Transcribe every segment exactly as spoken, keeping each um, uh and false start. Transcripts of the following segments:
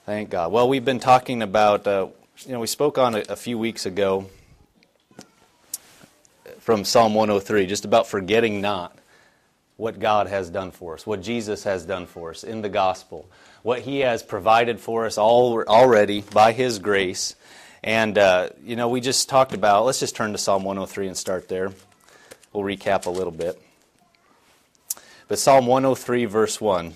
Thank God. Well, we've been talking about, uh, you know, we spoke on a, a few weeks ago from Psalm one oh three, just about forgetting not what God has done for us, what Jesus has done for us in the gospel, what He has provided for us all already by His grace. And, uh, you know, we just talked about, let's just turn to Psalm one oh three and start there. We'll recap a little bit. But Psalm one oh three, verse one.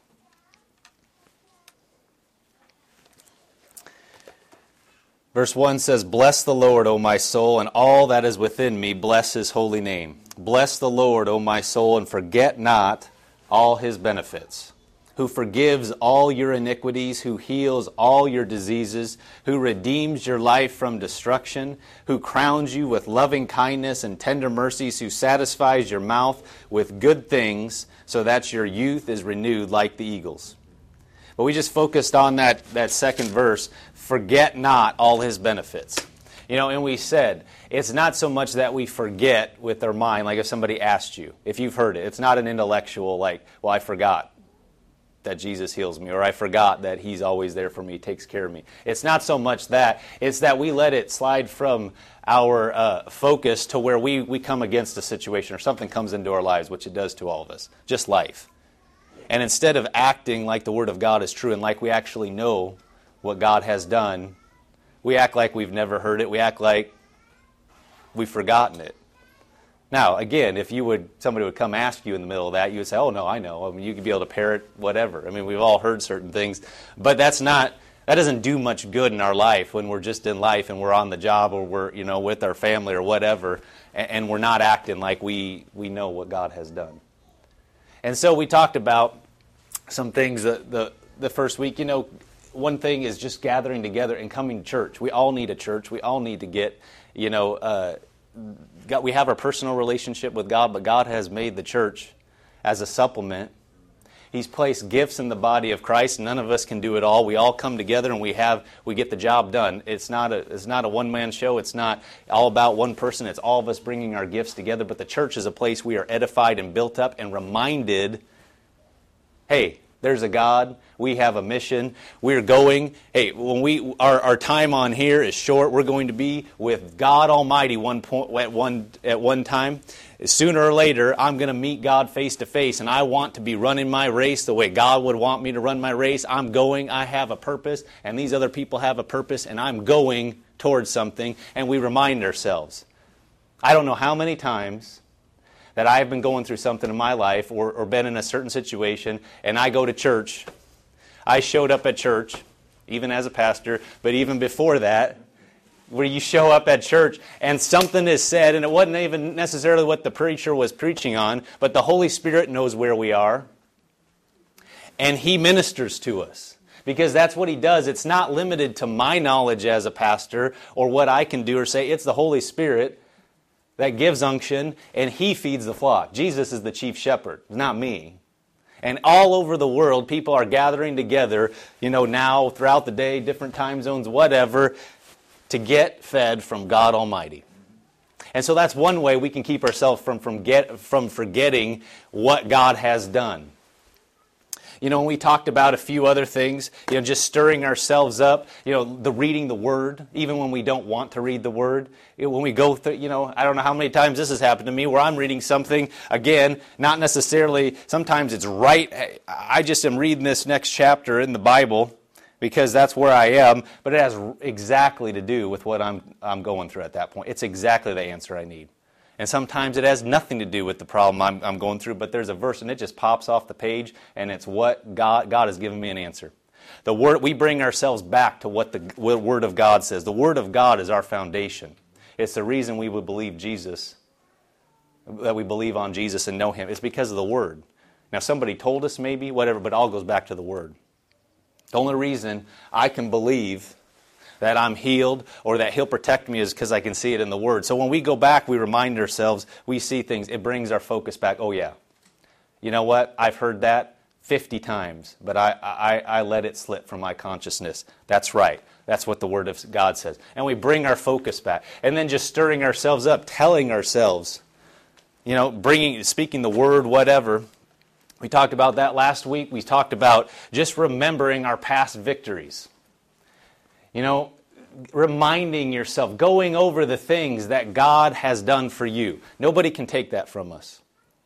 Verse one says, "Bless the Lord, O my soul, and all that is within me, bless His holy name. Bless the Lord, O my soul, and forget not all His benefits, who forgives all your iniquities, who heals all your diseases, who redeems your life from destruction, who crowns you with loving kindness and tender mercies, who satisfies your mouth with good things, so that your youth is renewed like the eagles." But we just focused on that, that second verse, forget not all His benefits. You know, and we said, it's not so much that we forget with our mind, like if somebody asked you, if you've heard it, it's not an intellectual, like, well, I forgot that Jesus heals me, or I forgot that He's always there for me, takes care of me. It's not so much that, it's that we let it slide from our uh, focus to where we, we come against a situation, or something comes into our lives, which it does to all of us, just life. And instead of acting like the Word of God is true and like we actually know what God has done, we act like we've never heard it. We act like we've forgotten it. Now, again, if you would, somebody would come ask you in the middle of that, you would say, "Oh no, I know." I mean, you could be able to parrot whatever. I mean, we've all heard certain things, but that's not. That doesn't do much good in our life when we're just in life and we're on the job or we're, you know, with our family or whatever, and, and we're not acting like we we know what God has done. And so we talked about some things that the the first week. You know, one thing is just gathering together and coming to church. We all need a church. We all need to get, you know, uh, God, we have our personal relationship with God, but God has made the church as a supplement. He's placed gifts in the body of Christ. None of us can do it all. We all come together and we have we get the job done. It's not a it's not a one-man show. It's not all about one person. It's all of us bringing our gifts together. But the church is a place we are edified and built up and reminded, hey, there's a God. We have a mission. We're going. Hey, when we our, our time on here is short. We're going to be with God Almighty one point at one at one time. Sooner or later, I'm going to meet God face to face, and I want to be running my race the way God would want me to run my race. I'm going. I have a purpose, and these other people have a purpose, and I'm going towards something. And we remind ourselves. I don't know how many times that I've been going through something in my life or, or been in a certain situation, and I go to church. I showed up at church, even as a pastor, but even before that, where you show up at church and something is said, and it wasn't even necessarily what the preacher was preaching on, but the Holy Spirit knows where we are, and He ministers to us. Because that's what He does. It's not limited to my knowledge as a pastor or what I can do or say. It's the Holy Spirit that gives unction, and He feeds the flock. Jesus is the chief shepherd, not me. And all over the world, people are gathering together, you know, now, throughout the day, different time zones, whatever, to get fed from God Almighty. And so that's one way we can keep ourselves from, from, get, from forgetting what God has done. You know, we talked about a few other things, you know, just stirring ourselves up, you know, the reading the Word, even when we don't want to read the Word. When we go through, you know, I don't know how many times this has happened to me where I'm reading something, again, not necessarily, sometimes it's right. I just am reading this next chapter in the Bible because that's where I am, but it has exactly to do with what I'm I'm going through at that point. It's exactly the answer I need. And sometimes it has nothing to do with the problem I'm, I'm going through, but there's a verse and it just pops off the page, and it's what God, God has given me an answer. The word, we bring ourselves back to what the what Word of God says. The Word of God is our foundation. It's the reason we would believe Jesus, that we believe on Jesus and know Him. It's because of the Word. Now, somebody told us maybe, whatever, but it all goes back to the Word. The only reason I can believe that I'm healed or that He'll protect me is because I can see it in the Word. So when we go back, we remind ourselves, we see things, it brings our focus back. Oh yeah, you know what? I've heard that fifty times, but I, I, I let it slip from my consciousness. That's right. That's what the Word of God says. And we bring our focus back. And then just stirring ourselves up, telling ourselves, you know, bringing, speaking the Word, whatever, We talked about that last week. We talked about just remembering our past victories. You know, reminding yourself, going over the things that God has done for you. Nobody can take that from us.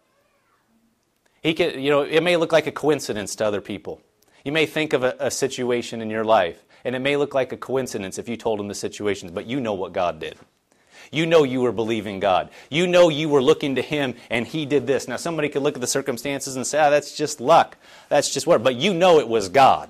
He can, you know, it may look like a coincidence to other people. You may think of a, a situation in your life, and it may look like a coincidence if you told them the situations, but you know what God did. You know you were believing God. You know you were looking to Him, and He did this. Now, somebody could look at the circumstances and say, ah, that's just luck. That's just what. But you know it was God.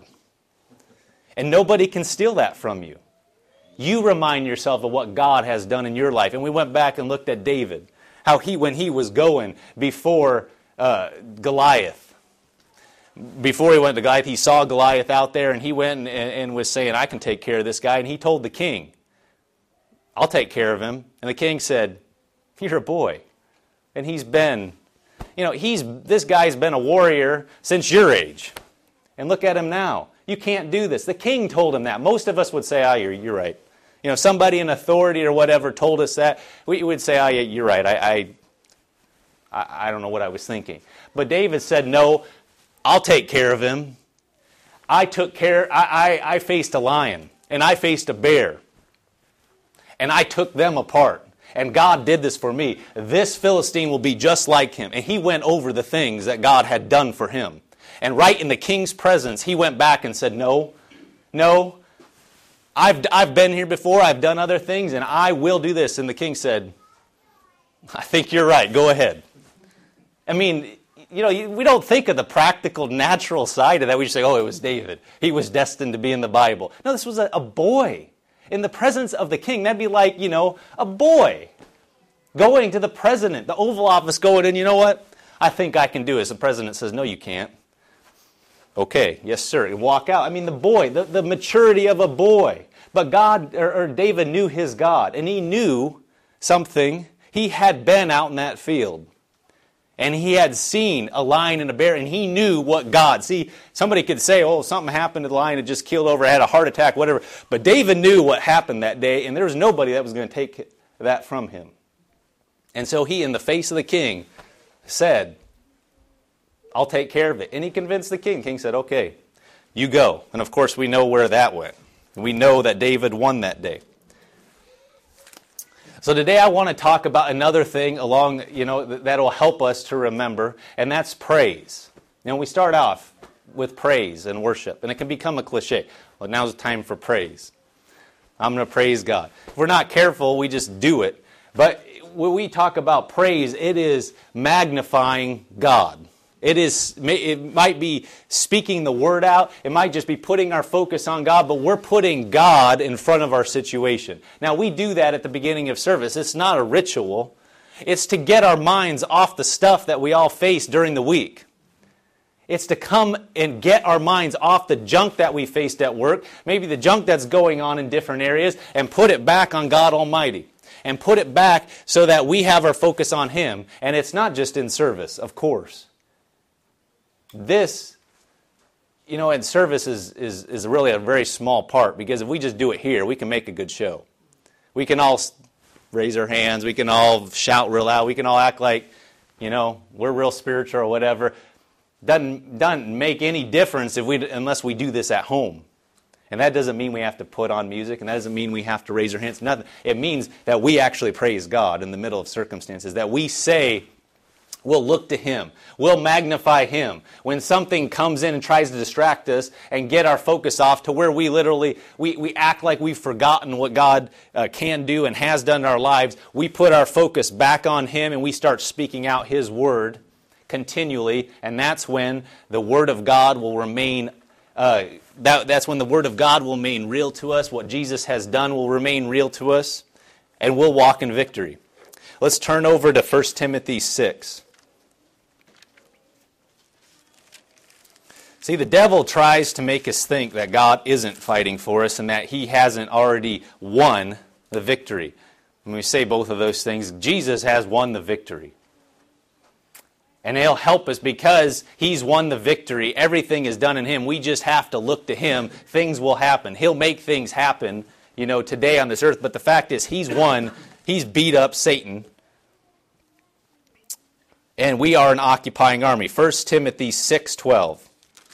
And nobody can steal that from you. You remind yourself of what God has done in your life. And we went back and looked at David, how he, when he was going before uh, Goliath, before he went to Goliath, he saw Goliath out there, and he went and, and was saying, I can take care of this guy. And he told the king, I'll take care of him. And the king said, you're a boy. And he's been, you know, he's this guy's been a warrior since your age. And look at him now. You can't do this. The king told him that. Most of us would say, ah, oh, you're, you're right. You know, somebody in authority or whatever told us that. We would say, oh, yeah, you're right. I, I, I don't know what I was thinking. But David said, no, I'll take care of him. I took care, I, I, I faced a lion, and I faced a bear. And I took them apart. And God did this for me. This Philistine will be just like him. And he went over the things that God had done for him. And right in the king's presence, he went back and said, no, no, I've, I've been here before, I've done other things, and I will do this. And the king said, I think you're right, go ahead. I mean, you know, we don't think of the practical, natural side of that. We just say, oh, it was David. He was destined to be in the Bible. No, this was a, a boy in the presence of the king. That'd be like, you know, a boy going to the president, the Oval Office, going, and you know what? I think I can do it. The president says, no, you can't. Okay, yes, sir. And walk out. I mean, the boy, the, the maturity of a boy. But God, or, or David knew his God, and he knew something. He had been out in that field, and he had seen a lion and a bear, and he knew what God. See, somebody could say, oh, something happened to the lion, it just killed over, had a heart attack, whatever. But David knew what happened that day, and there was nobody that was going to take that from him. And so he, in the face of the king, said, I'll take care of it. And he convinced the king. The king said, okay, you go. And of course we know where that went. We know that David won that day. So today I want to talk about another thing along, you know, that will help us to remember, and that's praise. You know, we start off with praise and worship, and it can become a cliche. Well, now's the time for praise. I'm going to praise God. If we're not careful, we just do it. But when we talk about praise, it is magnifying God. It is. It might be speaking the word out. It might just be putting our focus on God, but we're putting God in front of our situation. Now, we do that at the beginning of service. It's not a ritual. It's to get our minds off the stuff that we all face during the week. It's to come and get our minds off the junk that we faced at work, maybe the junk that's going on in different areas, and put it back on God Almighty. And put it back so that we have our focus on Him. And it's not just in service, of course. This, you know, in service is, is, is really a very small part, because if we just do it here, we can make a good show. We can all raise our hands, we can all shout real loud, we can all act like, you know, we're real spiritual or whatever. Doesn't, doesn't make any difference if we unless we do this at home. And that doesn't mean we have to put on music, and that doesn't mean we have to raise our hands, nothing. It means that we actually praise God in the middle of circumstances, that we say, we'll look to Him. We'll magnify Him. When something comes in and tries to distract us and get our focus off to where we literally, we, we act like we've forgotten what God uh, can do and has done in our lives, we put our focus back on Him and we start speaking out His Word continually. And that's when the Word of God will remain, uh, that, that's when the Word of God will remain real to us. What Jesus has done will remain real to us. And we'll walk in victory. Let's turn over to First Timothy six. See, the devil tries to make us think that God isn't fighting for us and that He hasn't already won the victory. When we say both of those things, Jesus has won the victory. And He'll help us because He's won the victory. Everything is done in Him. We just have to look to Him. Things will happen. He'll make things happen, you know, today on this earth. But the fact is, He's won. He's beat up Satan. And we are an occupying army. First Timothy six twelve.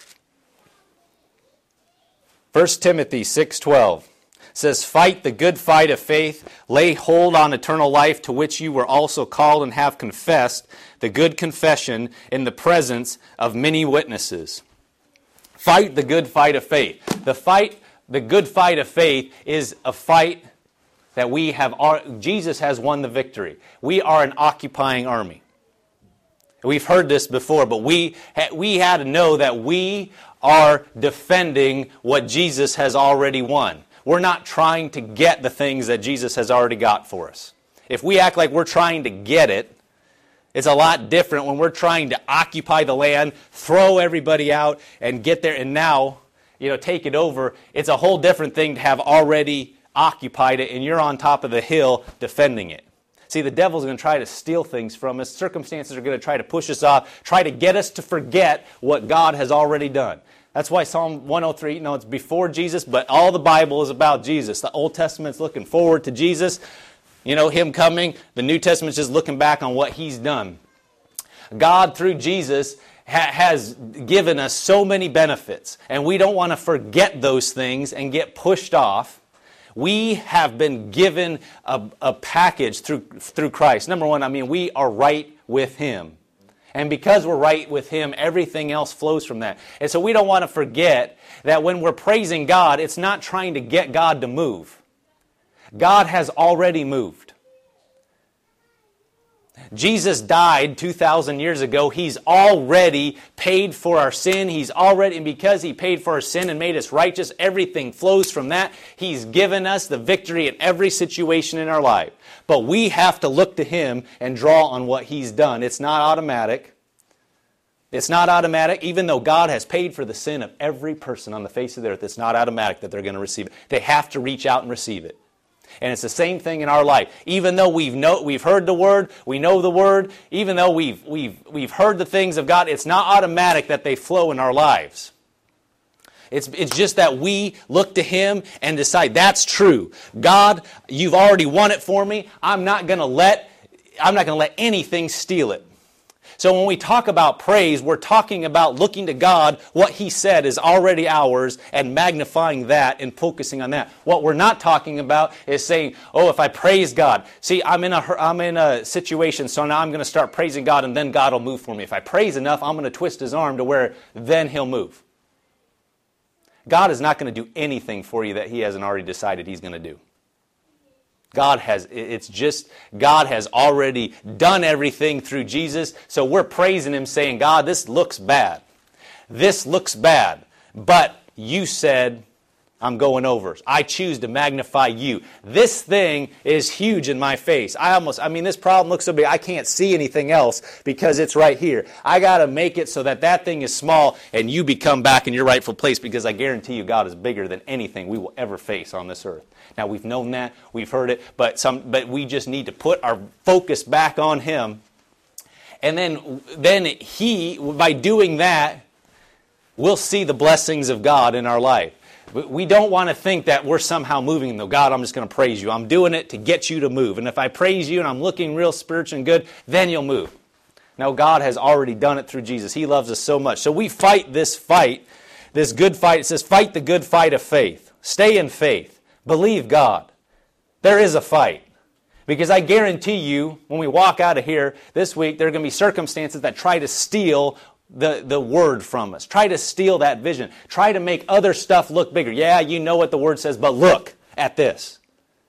First Timothy six twelve says, "Fight the good fight of faith, lay hold on eternal life, to which you were also called and have confessed the good confession in the presence of many witnesses." Fight the good fight of faith. The fight, the good fight of faith is a fight that we have, Jesus has won the victory. We are an occupying army. We've heard this before, but we, we had to know that we are defending what Jesus has already won. We're not trying to get the things that Jesus has already got for us. If we act like we're trying to get it, it's a lot different when we're trying to occupy the land, throw everybody out, and get there, and now, you know, take it over. It's a whole different thing to have already occupied it, and you're on top of the hill defending it. See, the devil's going to try to steal things from us. Circumstances are going to try to push us off, try to get us to forget what God has already done. That's why Psalm one oh three, you know, it's before Jesus, but all the Bible is about Jesus. The Old Testament's looking forward to Jesus, you know, Him coming. The New Testament's just looking back on what He's done. God, through Jesus, ha- has given us so many benefits, and we don't want to forget those things and get pushed off. We have been given a, a package through, through Christ. Number one, I mean, we are right with Him. And because we're right with Him, everything else flows from that. And so we don't want to forget that when we're praising God, it's not trying to get God to move. God has already moved. Jesus died two thousand years ago. He's already paid for our sin. He's already, and because He paid for our sin and made us righteous, everything flows from that. He's given us the victory in every situation in our life. But we have to look to Him and draw on what He's done. It's not automatic. It's not automatic. Even though God has paid for the sin of every person on the face of the earth, it's not automatic that they're going to receive it. They have to reach out and receive it. And it's the same thing in our life. Even though we've know, we've heard the Word, we know the Word, even though we've, we've, we've heard the things of God, it's not automatic that they flow in our lives. It's, it's just that we look to Him and decide, that's true. God, you've already won it for me. I'm not going to let, I'm not going to let anything steal it. So when we talk about praise, we're talking about looking to God, what He said is already ours, and magnifying that and focusing on that. What we're not talking about is saying, oh, if I praise God, see, I'm in a, I'm in a situation, so now I'm going to start praising God, and then God will move for me. If I praise enough, I'm going to twist His arm to where then He'll move. God is not going to do anything for you that He hasn't already decided He's going to do. God has, it's just, God has already done everything through Jesus, so we're praising Him saying, God, this looks bad. This looks bad, but You said, I'm going over. I choose to magnify You. This thing is huge in my face. I almost, I mean, this problem looks so big, I can't see anything else because it's right here. I got to make it so that that thing is small and You become back in your rightful place, because I guarantee you God is bigger than anything we will ever face on this earth. Now, we've known that, we've heard it, but some, but we just need to put our focus back on Him. And then, then He, by doing that, we'll see the blessings of God in our life. We don't want to think that we're somehow moving, though. God, I'm just going to praise You. I'm doing it to get You to move. And if I praise You and I'm looking real spiritual and good, then You'll move. No, God has already done it through Jesus. He loves us so much. So we fight this fight, this good fight. It says, fight the good fight of faith. Stay in faith. Believe God. There is a fight. Because I guarantee you, when we walk out of here this week, there are going to be circumstances that try to steal the, the Word from us. Try to steal that vision. Try to make other stuff look bigger. Yeah, you know what the Word says, but look at this.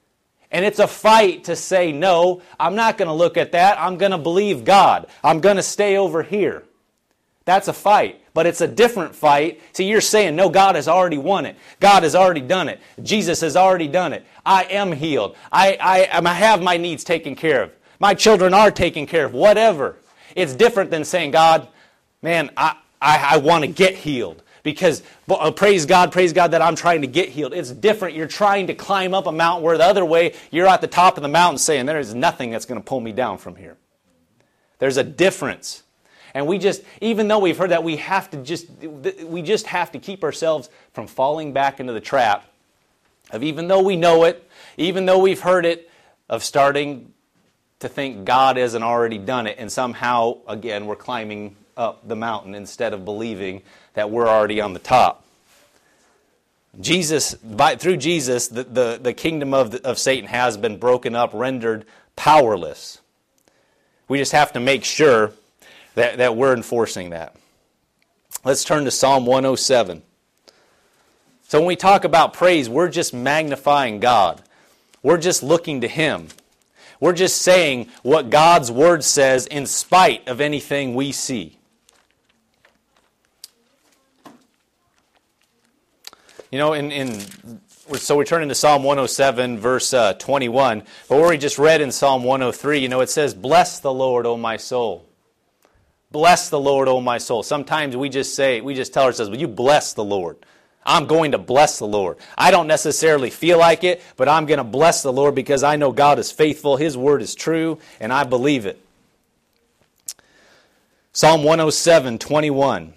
And it's a fight to say, no, I'm not going to look at that. I'm going to believe God. I'm going to stay over here. That's a fight. But it's a different fight. See, you're saying, no, God has already won it. God has already done it. Jesus has already done it. I am healed. I, I, I have my needs taken care of. My children are taken care of. Whatever. It's different than saying, God, man, I, I, I want to get healed. Because, uh, praise God, praise God that I'm trying to get healed. It's different. You're trying to climb up a mountain, where the other way, you're at the top of the mountain saying, there is nothing that's going to pull me down from here. There's a difference. And we just, even though we've heard that, we have to just, we just have to keep ourselves from falling back into the trap of, even though we know it, even though we've heard it, of starting to think God hasn't already done it, and somehow, again, we're climbing up the mountain instead of believing that we're already on the top. Jesus, by, through Jesus, the, the, the kingdom of, the, of Satan has been broken up, rendered powerless. We just have to make sure that, that we're enforcing that. Let's turn to Psalm one oh seven. So when we talk about praise, we're just magnifying God. We're just looking to Him. We're just saying what God's Word says in spite of anything we see. You know, in, in so we're turning to Psalm one oh seven, verse uh, twenty-one. But where we just read in Psalm one oh three, you know, it says, "Bless the Lord, O my soul. Bless the Lord, O my soul." Sometimes we just say, we just tell ourselves, "Well, you bless the Lord. I'm going to bless the Lord. I don't necessarily feel like it, but I'm going to bless the Lord because I know God is faithful, His Word is true, and I believe it." Psalm one oh seven, twenty-one.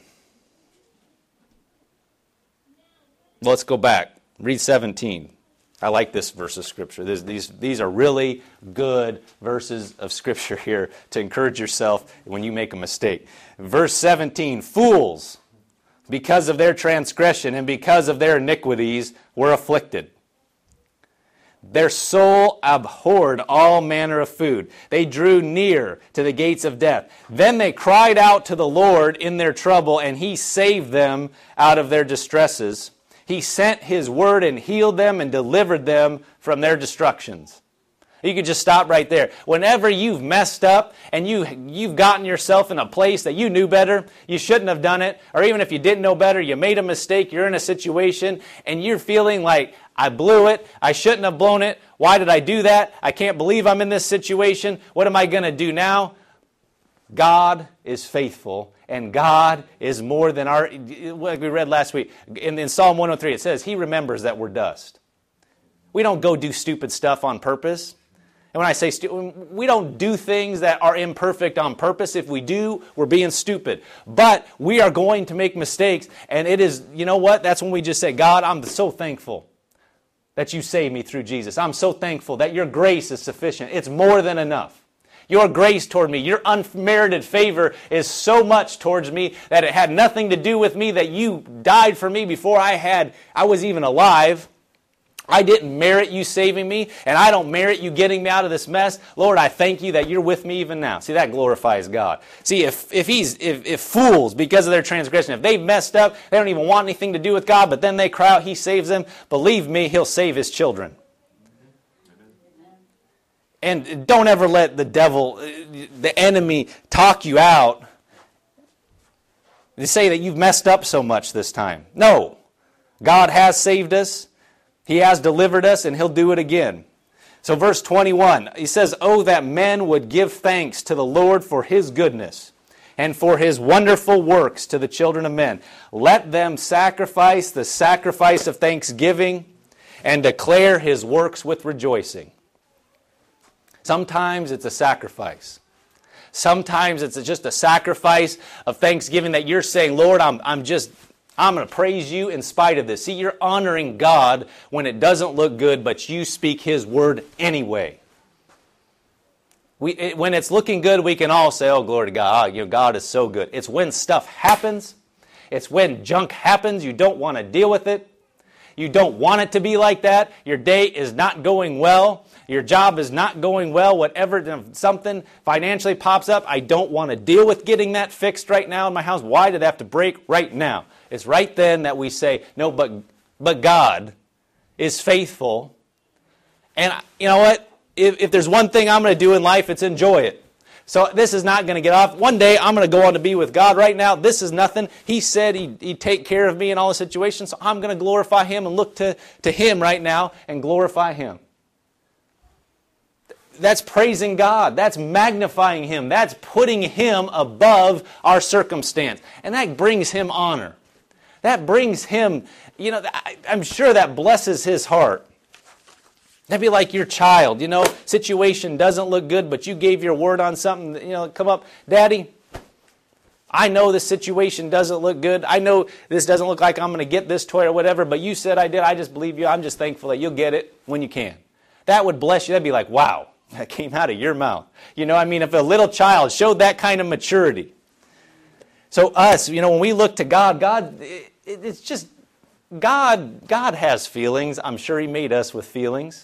Let's go back. Read seventeen. I like this verse of Scripture. This, these, these are really good verses of Scripture here to encourage yourself when you make a mistake. Verse seventeen, "Fools, because of their transgression and because of their iniquities, were afflicted. Their soul abhorred all manner of food. They drew near to the gates of death. Then they cried out to the Lord in their trouble, and He saved them out of their distresses. He sent His word and healed them and delivered them from their destructions." You could just stop right there. Whenever you've messed up and you, you've gotten yourself in a place that you knew better, you shouldn't have done it, or even if you didn't know better, you made a mistake, you're in a situation, and you're feeling like, "I blew it, I shouldn't have blown it, why did I do that? I can't believe I'm in this situation, what am I going to do now?" God is faithful, and God is more than our, like we read last week, in, in Psalm one oh three, it says, He remembers that we're dust. We don't go do stupid stuff on purpose. And when I say stupid, we don't do things that are imperfect on purpose. If we do, we're being stupid. But we are going to make mistakes, and it is, you know what? That's when we just say, "God, I'm so thankful that You saved me through Jesus. I'm so thankful that Your grace is sufficient. It's more than enough. Your grace toward me, Your unmerited favor is so much towards me that it had nothing to do with me, that You died for me before I had, I was even alive. I didn't merit You saving me, and I don't merit You getting me out of this mess. Lord, I thank You that You're with me even now." See, that glorifies God. See, if if he's if, if fools, because of their transgression, if they've messed up, they don't even want anything to do with God, but then they cry out, He saves them, believe me, He'll save His children. And don't ever let the devil, the enemy, talk you out. They say that you've messed up so much this time. No. God has saved us. He has delivered us, and He'll do it again. So verse twenty-one, he says, "Oh, that men would give thanks to the Lord for His goodness and for His wonderful works to the children of men. Let them sacrifice the sacrifice of thanksgiving and declare His works with rejoicing." Sometimes it's a sacrifice. Sometimes it's just a sacrifice of thanksgiving that you're saying, "Lord, I'm, I'm just, I'm going to praise You in spite of this." See, you're honoring God when it doesn't look good, but you speak His word anyway. We, it, when it's looking good, we can all say, "Oh, glory to God, oh, you know, God is so good." It's when stuff happens. It's when junk happens. You don't want to deal with it. You don't want it to be like that. Your day is not going well. Your job is not going well. Whatever, something financially pops up, I don't want to deal with getting that fixed right now in my house. Why did it have to break right now? It's right then that we say, "No, but but God is faithful." And you know what? If, if there's one thing I'm going to do in life, it's enjoy it. So this is not going to get off. One day I'm going to go on to be with God. Right now, this is nothing. He said he'd, he'd take care of me in all the situations, so I'm going to glorify Him and look to, to Him right now and glorify Him. That's praising God. That's magnifying Him. That's putting Him above our circumstance. And that brings Him honor. That brings Him, you know, I'm sure that blesses His heart. That'd be like your child, you know, situation doesn't look good, but you gave your word on something, you know, come up, "Daddy, I know this situation doesn't look good. I know this doesn't look like I'm going to get this toy or whatever, but you said I did. I just believe you. I'm just thankful that you'll get it when you can." That would bless you. That'd be like, wow. that came out of your mouth. You know, I mean, if a little child showed that kind of maturity. So us, you know, when we look to God, God, it, it's just, God, God has feelings. I'm sure He made us with feelings.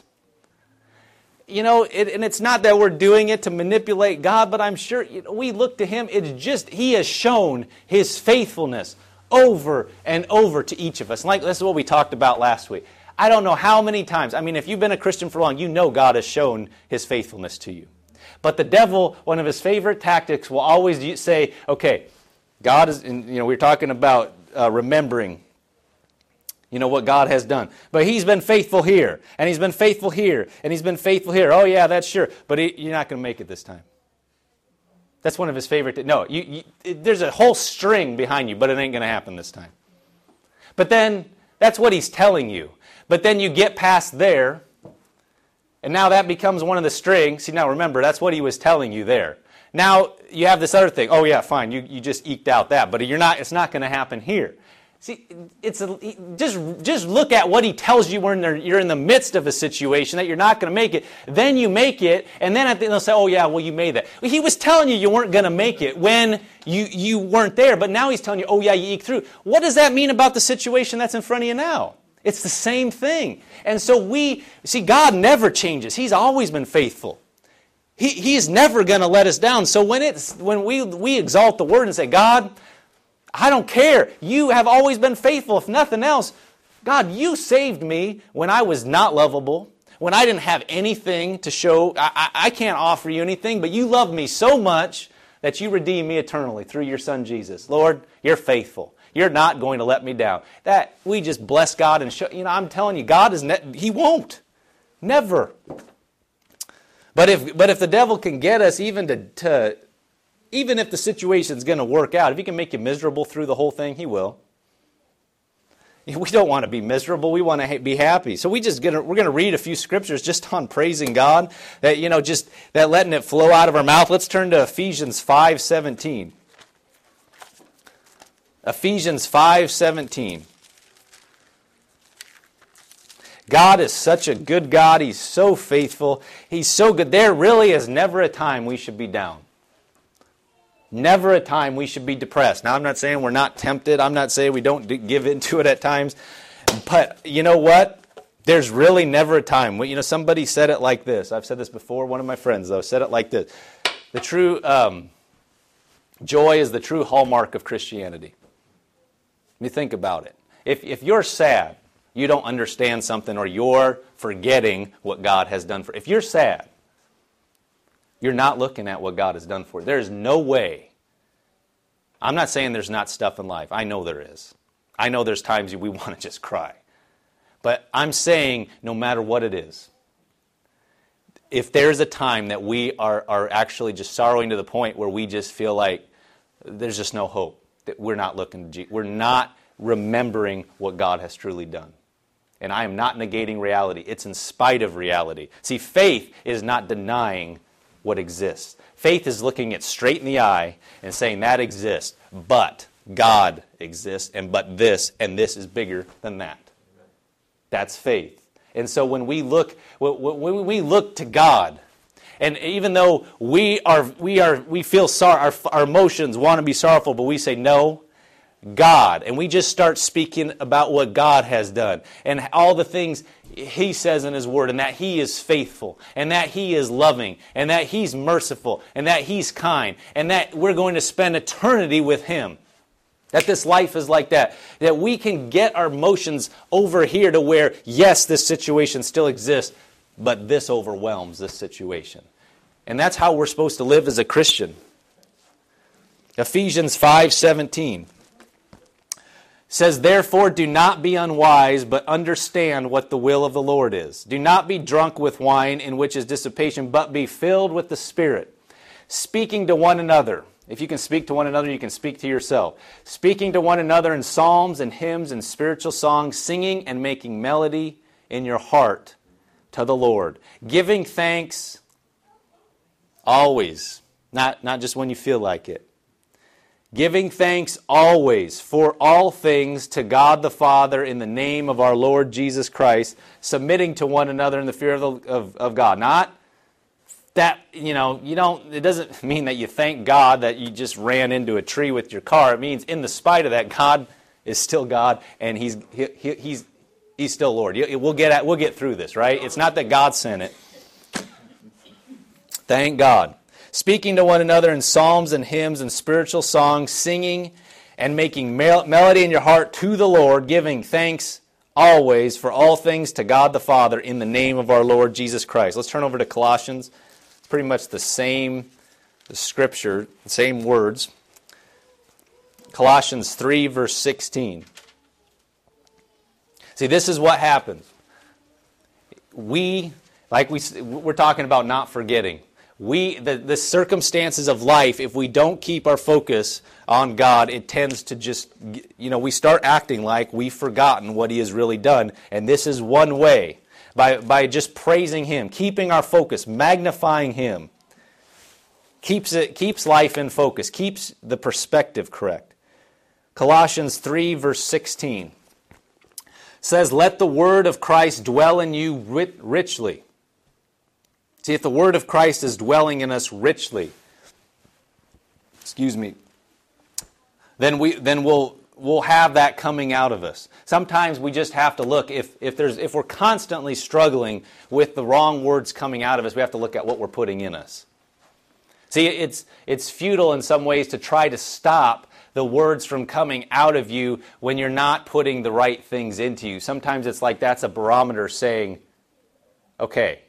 You know, it, and it's not that we're doing it to manipulate God, but I'm sure, you know, we look to Him. It's just He has shown His faithfulness over and over to each of us. Like, this is what we talked about last week. I don't know how many times. I mean, if you've been a Christian for long, you know God has shown His faithfulness to you. But the devil, one of his favorite tactics, will always say, okay, God is, you know, we're talking about uh, remembering, you know, what God has done. But He's been faithful here, and He's been faithful here, and He's been faithful here. Oh, yeah, that's sure. But he, you're not going to make it this time. That's one of his favorite. No, you, you, it, there's a whole string behind you, but it ain't going to happen this time. But then, that's what He's telling you. But then you get past there, and now that becomes one of the strings. See, now remember, that's what He was telling you there. Now, you have this other thing. Oh, yeah, fine, you, you just eked out that, but you're not. It's not going to happen here. See, it's a, just, just look at what He tells you when you're in the midst of a situation that you're not going to make it. Then you make it, and then at the end they'll say, oh yeah, well you made that. Well, He was telling you you weren't going to make it when you, you weren't there, but now He's telling you, oh yeah, you eked through. What does that mean about the situation that's in front of you now? It's the same thing. And so we, see, God never changes. He's always been faithful. He, he's never going to let us down. So when, it's, when we, we exalt the Word and say, God, I don't care. You have always been faithful. If nothing else, God, you saved me when I was not lovable, when I didn't have anything to show. I, I, I can't offer you anything, but you love me so much that you redeemed me eternally through your Son Jesus. Lord, you're faithful. You're not going to let me down. That we just bless God and show. You know, I'm telling you, God is ne- He won't, never. But if but if the devil can get us even to, to even if the situation's going to work out, if he can make you miserable through the whole thing, he will. We don't want to be miserable. We want to ha- be happy. So we just gonna, we're going to read a few scriptures just on praising God. That you know, just that letting it flow out of our mouth. Let's turn to Ephesians five seventeen. Ephesians five seventeen. God is such a good God. He's so faithful. He's so good. There really is never a time we should be down. Never a time we should be depressed. Now, I'm not saying we're not tempted. I'm not saying we don't give into it at times. But you know what? There's really never a time. You know, somebody said it like this. I've said this before. One of my friends, though, said it like this. The true um, joy is the true hallmark of Christianity. You think about it. If if you're sad, you don't understand something, or you're forgetting what God has done for you. If you're sad, you're not looking at what God has done for you. There's no way. I'm not saying there's not stuff in life. I know there is. I know there's times we want to just cry. But I'm saying no matter what it is, if there's a time that we are, are actually just sorrowing to the point where we just feel like there's just no hope, that we're not looking to Jesus. We're not remembering what God has truly done. And I am not negating reality. It's in spite of reality. See, faith is not denying what exists. Faith is looking it straight in the eye and saying that exists, but God exists, and but this, and this is bigger than that. That's faith. And so when we look, when we look to God, and even though we are, we are, we feel sorry, our, our emotions want to be sorrowful, but we say no, God, and we just start speaking about what God has done and all the things He says in His Word, and that He is faithful, and that He is loving, and that He's merciful, and that He's kind, and that we're going to spend eternity with Him. That this life is like that. That we can get our emotions over here to where, yes, this situation still exists, but this overwhelms this situation. And that's how we're supposed to live as a Christian. Ephesians five seventeen says, therefore do not be unwise, but understand what the will of the Lord is. Do not be drunk with wine, in which is dissipation, but be filled with the Spirit, speaking to one another. If you can speak to one another, you can speak to yourself. Speaking to one another in psalms and hymns and spiritual songs, singing and making melody in your heart to the Lord. Giving thanks always, not, not just when you feel like it. Giving thanks always for all things to God the Father in the name of our Lord Jesus Christ, submitting to one another in the fear of, the, of, of God. Not that, you know, you don't, it doesn't mean that you thank God that you just ran into a tree with your car. It means in the spite of that, God is still God, and He's he, he, He's He's still Lord. We'll get at, we'll get through this, right? It's not that God sent it. Thank God. Speaking to one another in psalms and hymns and spiritual songs, singing and making mel- melody in your heart to the Lord, giving thanks always for all things to God the Father in the name of our Lord Jesus Christ. Let's turn over to Colossians. It's pretty much the same scripture, the same words. Colossians three, verse sixteen. See, this is what happens. We, like we, we're talking about not forgetting. We, the, the circumstances of life, if we don't keep our focus on God, it tends to just, you know, we start acting like we've forgotten what He has really done. And this is one way, by, by just praising Him, keeping our focus, magnifying Him, keeps it, keeps life in focus, keeps the perspective correct. Colossians three, verse sixteen says, let the word of Christ dwell in you richly. See, if the word of Christ is dwelling in us richly, excuse me, then we then we'll we'll have that coming out of us. Sometimes we just have to look, if if there's if we're constantly struggling with the wrong words coming out of us, we have to look at what we're putting in us. See, it's it's futile in some ways to try to stop the words from coming out of you when you're not putting the right things into you. Sometimes it's like that's a barometer saying, okay,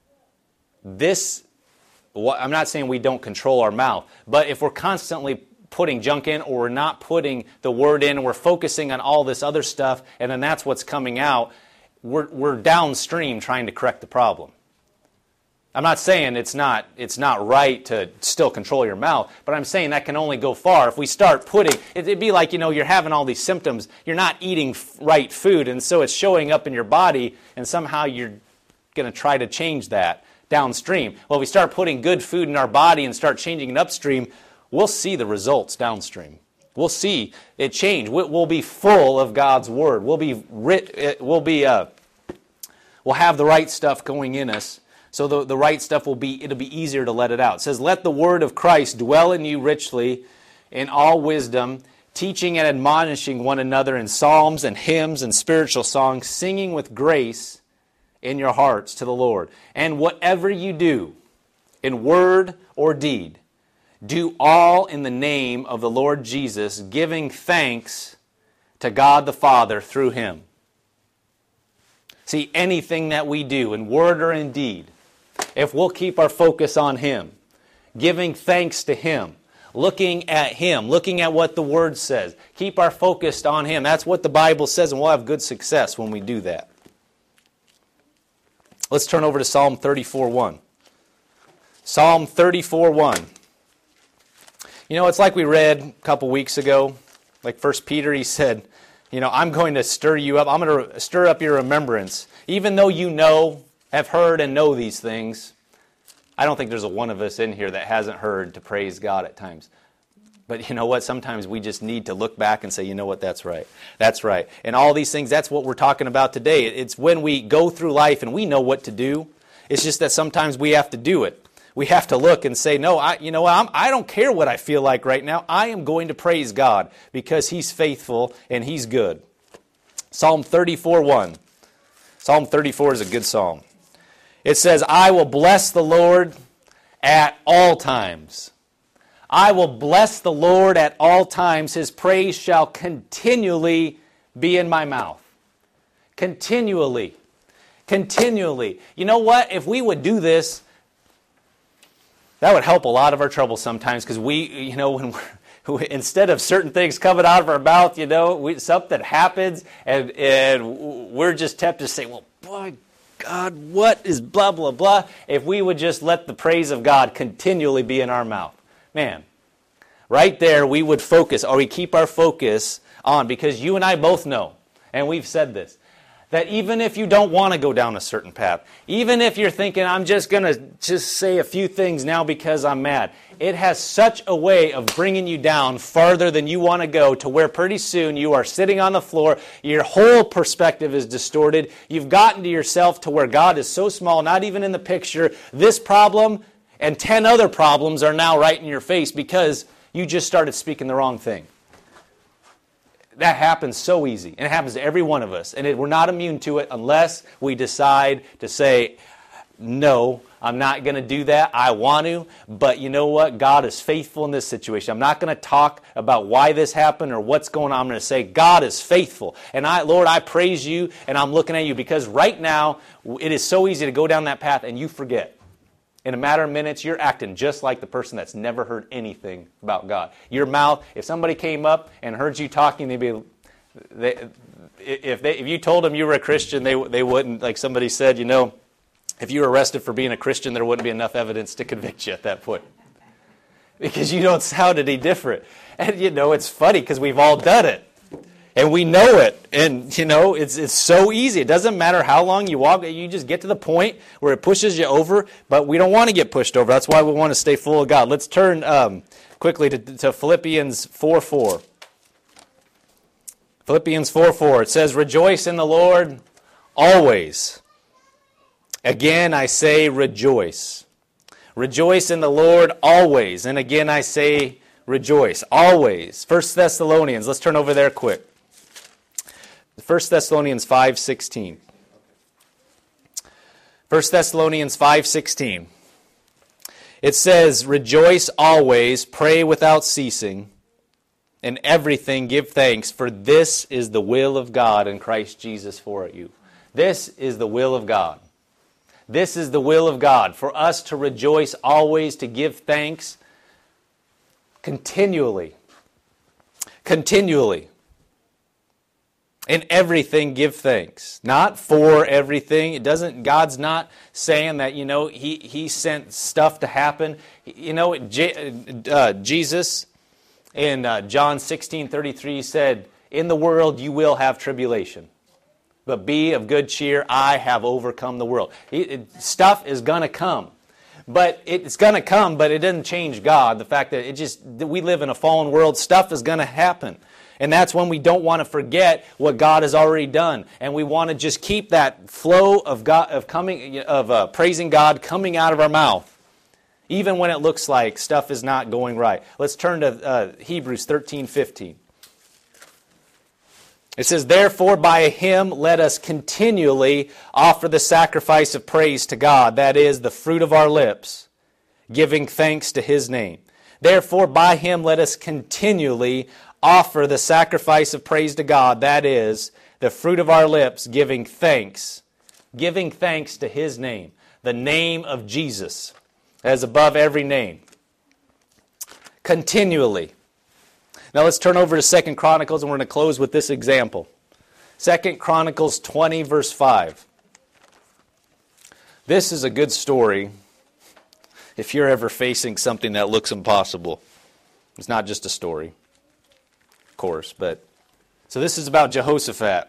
this, I'm not saying we don't control our mouth, but if we're constantly putting junk in, or we're not putting the word in, and we're focusing on all this other stuff, and then that's what's coming out, we're, we're downstream trying to correct the problem. I'm not saying it's not it's not right to still control your mouth, but I'm saying that can only go far. If we start putting, it'd be like, you know, you're having all these symptoms, you're not eating right food, and so it's showing up in your body, and somehow you're going to try to change that downstream. Well, if we start putting good food in our body and start changing it upstream, we'll see the results downstream. We'll see it change. We'll be full of God's Word. We'll be writ, we'll be uh, we'll have the right stuff going in us. So the, the right stuff will be, it'll be easier to let it out. It says, let the word of Christ dwell in you richly in all wisdom, teaching and admonishing one another in psalms and hymns and spiritual songs, singing with grace in your hearts to the Lord. And whatever you do, in word or deed, do all in the name of the Lord Jesus, giving thanks to God the Father through Him. See, anything that we do, in word or in deed, if we'll keep our focus on Him, giving thanks to Him, looking at Him, looking at what the Word says, keep our focus on Him. That's what the Bible says, and we'll have good success when we do that. Let's turn over to Psalm thirty-four one. Psalm thirty-four one. You know, it's like we read a couple weeks ago, like First Peter, he said, you know, I'm going to stir you up. I'm going to stir up your remembrance. Even though you know, have heard and know these things, I don't think there's a one of us in here that hasn't heard to praise God at times. But you know what? Sometimes we just need to look back and say, you know what? That's right. That's right. And all these things, that's what we're talking about today. It's when we go through life and we know what to do. It's just that sometimes we have to do it. We have to look and say, no, I, you know what? I'm, I don't care what I feel like right now. I am going to praise God because He's faithful and He's good. Psalm thirty-four one. Psalm thirty-four is a good psalm. It says, I will bless the Lord at all times. I will bless the Lord at all times. His praise shall continually be in my mouth. Continually. Continually. You know what? If we would do this, that would help a lot of our trouble sometimes, because we, you know, when we're, instead of certain things coming out of our mouth, you know, we, something happens, and, and we're just tempted to say, well, boy, God, what is blah, blah, blah? If we would just let the praise of God continually be in our mouth. Man, right there we would focus, or we keep our focus on, because you and I both know, and we've said this, that even if you don't want to go down a certain path, even if you're thinking, I'm just going to just say a few things now because I'm mad, it has such a way of bringing you down farther than you want to go, to where pretty soon you are sitting on the floor, your whole perspective is distorted, you've gotten to yourself to where God is so small, not even in the picture. This problem, And ten other problems are now right in your face because you just started speaking the wrong thing. That happens so easy. And it happens to every one of us. And it, we're not immune to it unless we decide to say, no, I'm not going to do that. I want to. But you know what? God is faithful in this situation. I'm not going to talk about why this happened or what's going on. I'm going to say, God is faithful. And I, Lord, I praise you and I'm looking at you. Because right now, it is so easy to go down that path and you forget. In a matter of minutes, you're acting just like the person that's never heard anything about God. Your mouth, if somebody came up and heard you talking, they'd be, they, if they, if you told them you were a Christian, they they wouldn't. Like somebody said, you know, if you were arrested for being a Christian, there wouldn't be enough evidence to convict you at that point, because you don't sound any different. And you know, it's funny because we've all done it. And we know it, and you know, it's it's so easy. It doesn't matter how long you walk, you just get to the point where it pushes you over, but we don't want to get pushed over. That's why we want to stay full of God. Let's turn um, quickly to, to Philippians four four. Philippians four four, it says, rejoice in the Lord always. Again I say rejoice. Rejoice in the Lord always. And again I say rejoice always. First Thessalonians, let's turn over there quick. First Thessalonians five sixteen. First Thessalonians five sixteen. It says, rejoice always, pray without ceasing, in everything give thanks, for this is the will of God in Christ Jesus for you. This is the will of God. This is the will of God, for us to rejoice always, to give thanks continually. Continually. In everything give thanks. Not for everything. It doesn't, God's not saying that, you know, He, he sent stuff to happen. You know, J, uh, Jesus in uh, John sixteen thirty-three said, in the world you will have tribulation. But be of good cheer, I have overcome the world. It, it, stuff is going to come. But it's going to come, but it doesn't change God. The fact that it just, that we live in a fallen world, stuff is going to happen. And that's when we don't want to forget what God has already done. And we want to just keep that flow of God, of coming, of uh, praising God coming out of our mouth. Even when it looks like stuff is not going right. Let's turn to uh, Hebrews thirteen fifteen. It says, therefore by Him let us continually offer the sacrifice of praise to God, that is, the fruit of our lips, giving thanks to His name. Therefore by Him let us continually offer the sacrifice of praise to God, that is, the fruit of our lips, giving thanks, giving thanks to His name, the name of Jesus, as above every name. Continually. Now let's turn over to Second Chronicles, and we're going to close with this example. Second Chronicles twenty, verse five. This is a good story if you're ever facing something that looks impossible. It's not just a story, of course, but... So this is about Jehoshaphat.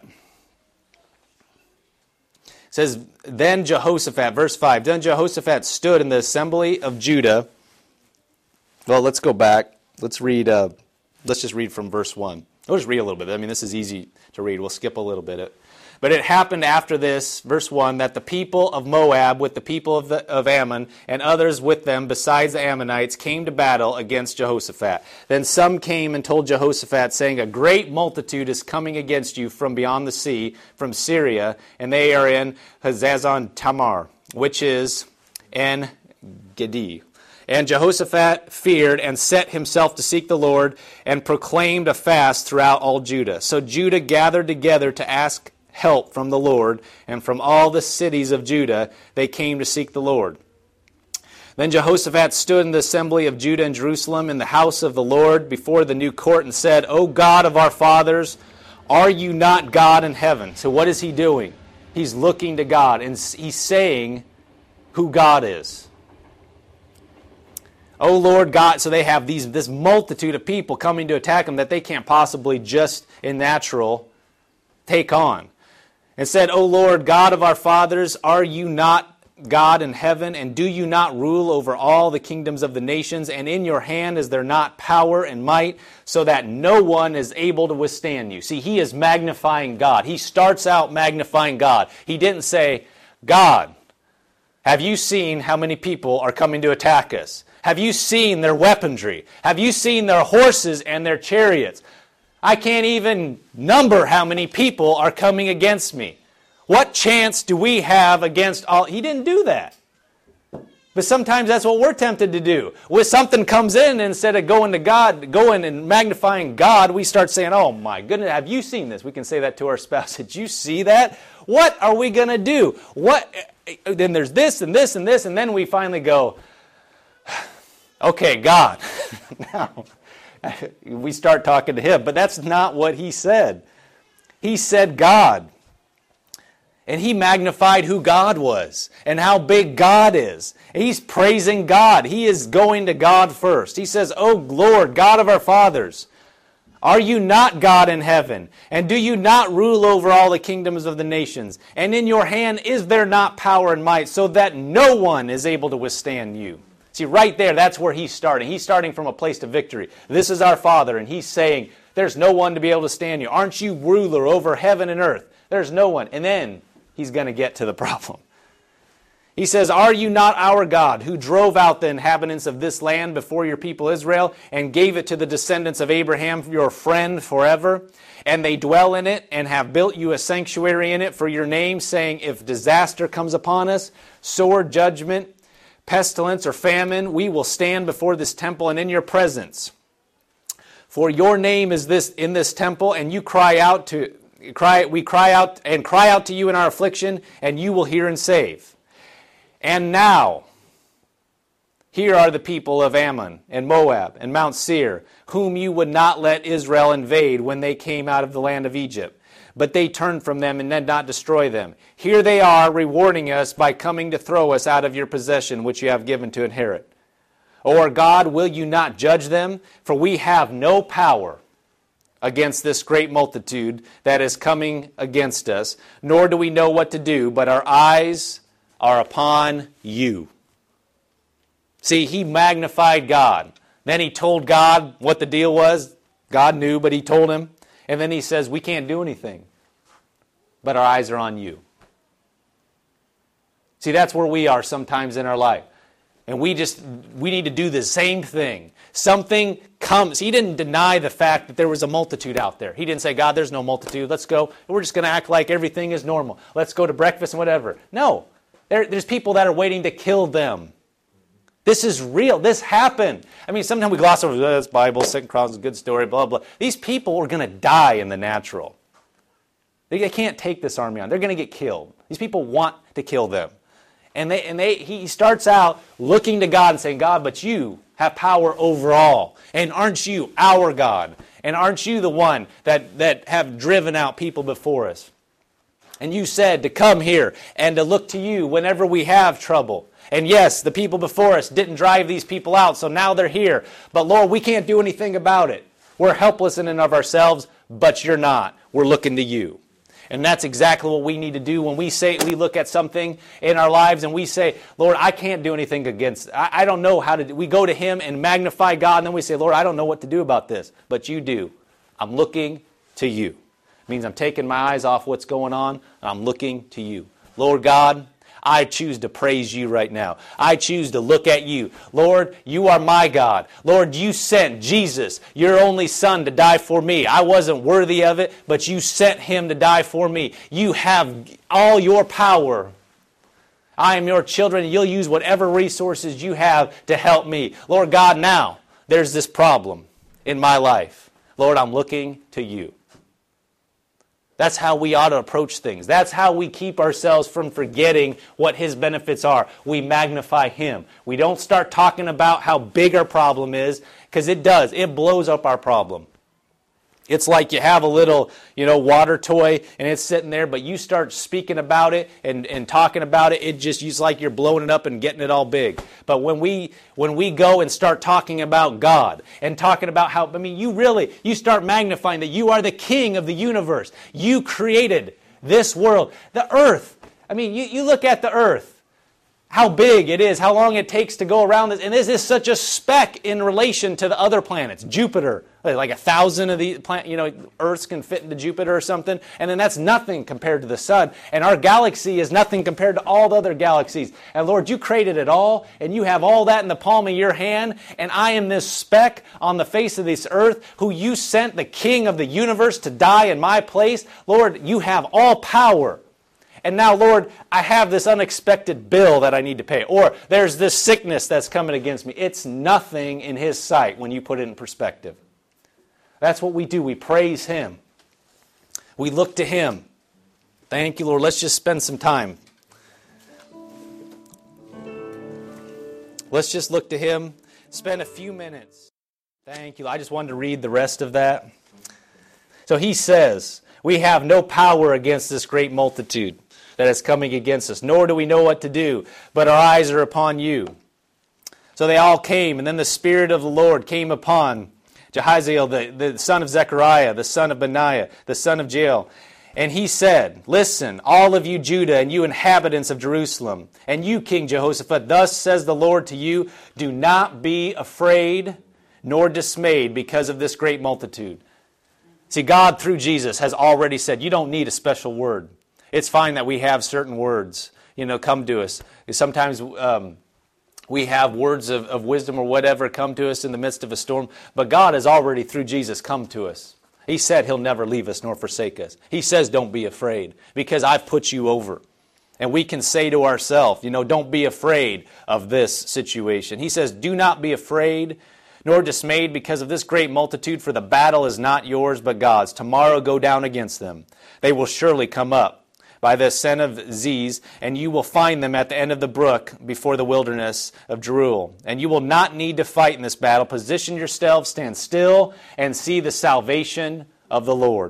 It says, then Jehoshaphat, verse five, then Jehoshaphat stood in the assembly of Judah. Well, let's go back. Let's read... Uh, Let's just read from verse one. We'll just read a little bit. I mean, this is easy to read. We'll skip a little bit. But it happened after this, verse one, that the people of Moab with the people of, the, of Ammon and others with them besides the Ammonites came to battle against Jehoshaphat. Then some came and told Jehoshaphat, saying, a great multitude is coming against you from beyond the sea, from Syria, and they are in Hazazon Tamar, which is En Gedi. And Jehoshaphat feared and set himself to seek the Lord and proclaimed a fast throughout all Judah. So Judah gathered together to ask help from the Lord, and from all the cities of Judah they came to seek the Lord. Then Jehoshaphat stood in the assembly of Judah and Jerusalem in the house of the Lord before the new court and said, O God of our fathers, are you not God in heaven? So what is he doing? He's looking to God, and he's saying who God is. Oh Lord God, so they have these this multitude of people coming to attack them that they can't possibly just in natural take on. And said, O Lord God of our fathers, are you not God in heaven, and do you not rule over all the kingdoms of the nations? And in your hand is there not power and might, so that no one is able to withstand you? See, he is magnifying God. He starts out magnifying God. He didn't say, God, Have you seen how many people are coming to attack us? Have you seen their weaponry? Have you seen their horses and their chariots? I can't even number how many people are coming against me. What chance do we have against all? He didn't do that. But sometimes that's what we're tempted to do. When something comes in, instead of going to God, going and magnifying God, we start saying, oh my goodness, have you seen this? We can say that to our spouse. Did you see that? What are we going to do? What? Then there's this and this and this, and then we finally go, okay, God. Now, we start talking to Him. But that's not what He said. He said God. And he magnified who God was and how big God is. He's praising God. He is going to God first. He says, "O Lord, God of our fathers, are you not God in heaven? And do you not rule over all the kingdoms of the nations? And in your hand is there not power and might, so that no one is able to withstand you?" See, right there, that's where he's starting. He's starting from a place of victory. This is our Father, and he's saying, there's no one to be able to stand you. Aren't you ruler over heaven and earth? There's no one. And then he's going to get to the problem. He says, "Are you not our God, who drove out the inhabitants of this land before your people Israel, and gave it to the descendants of Abraham, your friend, forever? And they dwell in it, and have built you a sanctuary in it for your name, saying, if disaster comes upon us, sword, judgment, pestilence, or famine, we will stand before this temple and in your presence. For your name is this in this temple, and you cry out to cry we cry out and cry out to you in our affliction, and you will hear and save. And now, here are the people of Ammon and Moab and Mount Seir, whom you would not let Israel invade when they came out of the land of Egypt. But they turned from them and did not destroy them. Here they are, rewarding us by coming to throw us out of your possession, which you have given to inherit. O our God, will you not judge them? For we have no power against this great multitude that is coming against us, nor do we know what to do, but our eyes are upon you." See, he magnified God. Then he told God what the deal was. God knew, but he told him. And then he says, we can't do anything, but our eyes are on you. See, that's where we are sometimes in our life. And we just, we need to do the same thing. Something comes. He didn't deny the fact that there was a multitude out there. He didn't say, God, there's no multitude. Let's go. We're just going to act like everything is normal. Let's go to breakfast and whatever. No. There, there's people that are waiting to kill them. This is real. This happened. I mean, sometimes we gloss over, oh, this Bible, Second Chronicles, good story, blah, blah. These people are going to die in the natural. They, they can't take this army on. They're going to get killed. These people want to kill them. And they and they he starts out looking to God and saying, God, but you have power over all. And aren't you our God? And aren't you the one that, that have driven out people before us? And you said to come here and to look to you whenever we have trouble. And yes, the people before us didn't drive these people out, so now they're here. But Lord, we can't do anything about it. We're helpless in and of ourselves, but you're not. We're looking to you. And that's exactly what we need to do when we say we look at something in our lives and we say, Lord, I can't do anything against it. I, I don't know how to do. We go to Him and magnify God, and then we say, Lord, I don't know what to do about this, but you do. I'm looking to you. It means I'm taking my eyes off what's going on, and I'm looking to you. Lord God, I choose to praise you right now. I choose to look at you. Lord, you are my God. Lord, you sent Jesus, your only Son, to die for me. I wasn't worthy of it, but you sent Him to die for me. You have all your power. I am your children, and you'll use whatever resources you have to help me. Lord God, now there's this problem in my life. Lord, I'm looking to you. That's how we ought to approach things. That's how we keep ourselves from forgetting what His benefits are. We magnify Him. We don't start talking about how big our problem is, because it does. It blows up our problem. It's like you have a little, you know, water toy, and it's sitting there, but you start speaking about it and, and talking about it, it just, it's like you're blowing it up and getting it all big. But when we when we go and start talking about God and talking about how, I mean, you really, you start magnifying that you are the King of the universe. You created this world, the earth. I mean, you, you look at the earth. how big it is, how long it takes to go around this. And this is such a speck in relation to the other planets. Jupiter, like a thousand of the planet, you know, Earths can fit into Jupiter or something. And then that's nothing compared to the sun. And our galaxy is nothing compared to all the other galaxies. And Lord, you created it all, and you have all that in the palm of your hand. And I am this speck on the face of this earth who you sent the King of the universe to die in my place. Lord, you have all power. And now, Lord, I have this unexpected bill that I need to pay. Or there's this sickness that's coming against me. It's nothing in His sight when you put it in perspective. That's what we do. We praise Him. We look to Him. Thank you, Lord. Let's just spend some time. Let's just look to Him. Spend a few minutes. Thank you. I just wanted to read the rest of that. So He says, we have no power against this great multitude that is coming against us, nor do we know what to do, but our eyes are upon you. So they all came, and then the Spirit of the Lord came upon Jehaziel, the, the son of Zechariah, the son of Benaiah, the son of Jael. And he said, listen, all of you Judah, and you inhabitants of Jerusalem, and you King Jehoshaphat, thus says the Lord to you, do not be afraid nor dismayed because of this great multitude. See, God, through Jesus, has already said, you don't need a special word. It's fine that we have certain words, you know, come to us. Sometimes um, we have words of, of wisdom or whatever come to us in the midst of a storm, but God has already, through Jesus, come to us. He said He'll never leave us nor forsake us. He says, don't be afraid, because I've put you over. And we can say to ourselves, you know, don't be afraid of this situation. He says, do not be afraid nor dismayed because of this great multitude, for the battle is not yours but God's. Tomorrow go down against them. They will surely come up by the ascent of Ziz, and you will find them at the end of the brook before the wilderness of Jeruel. And you will not need to fight in this battle. Position yourselves, stand still, and see the salvation of the Lord,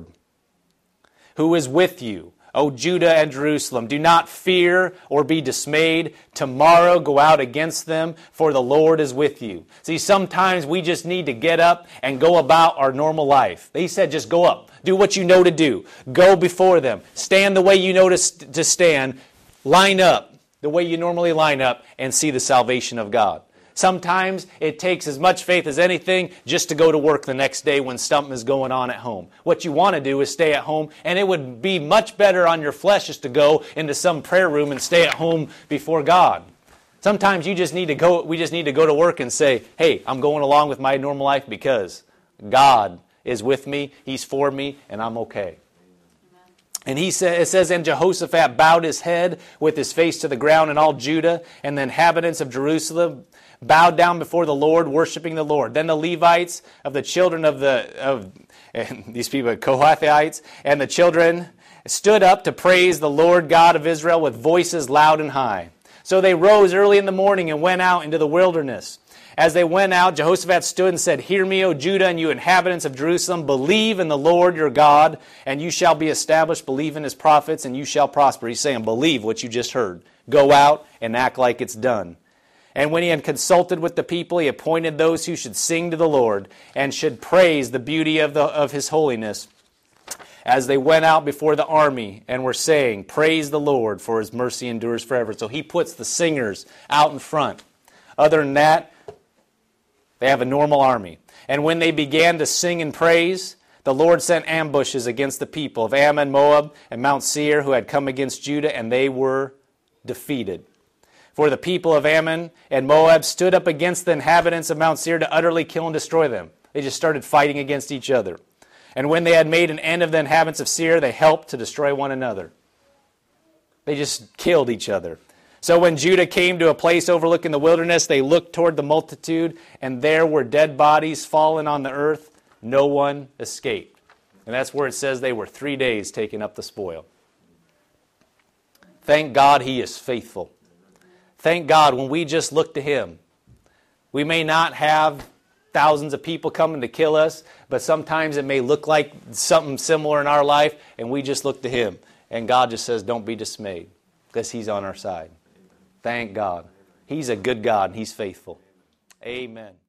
who is with you, O Judah and Jerusalem. Do not fear or be dismayed. Tomorrow go out against them, for the Lord is with you. See, sometimes we just need to get up and go about our normal life. He said, just go up. Do what you know to do. Go before them. Stand the way you know to, to stand. Line up the way you normally line up and see the salvation of God. Sometimes it takes as much faith as anything just to go to work the next day when something is going on at home. What you want to do is stay at home, and it would be much better on your flesh just to go into some prayer room and stay at home before God. Sometimes you just need to go, we just need to go to work and say, hey, I'm going along with my normal life because God is with me, He's for me, and I'm okay. And he sa- it says, and Jehoshaphat bowed his head with his face to the ground, and all Judah and the inhabitants of Jerusalem bowed down before the Lord, worshiping the Lord. Then the Levites of the children of the of and these people, Kohathites, and the children stood up to praise the Lord God of Israel with voices loud and high. So they rose early in the morning and went out into the wilderness. As they went out, Jehoshaphat stood and said, hear me, O Judah, and you inhabitants of Jerusalem. Believe in the Lord your God, and you shall be established. Believe in His prophets, and you shall prosper. He's saying, believe what you just heard. Go out and act like it's done. And when he had consulted with the people, he appointed those who should sing to the Lord and should praise the beauty of, the, of His holiness, as they went out before the army and were saying, praise the Lord, for His mercy endures forever. So he puts the singers out in front. Other than that, they have a normal army. And when they began to sing and praise, the Lord sent ambushes against the people of Ammon, Moab, and Mount Seir, who had come against Judah, and they were defeated. For the people of Ammon and Moab stood up against the inhabitants of Mount Seir to utterly kill and destroy them. They just started fighting against each other. And when they had made an end of the inhabitants of Seir, they helped to destroy one another. They just killed each other. So when Judah came to a place overlooking the wilderness, they looked toward the multitude, and there were dead bodies fallen on the earth. No one escaped. And that's where it says they were three days taking up the spoil. Thank God He is faithful. Thank God when we just look to Him. We may not have thousands of people coming to kill us, but sometimes it may look like something similar in our life, and we just look to Him. And God just says, don't be dismayed, because He's on our side. Thank God. He's a good God, and He's faithful. Amen.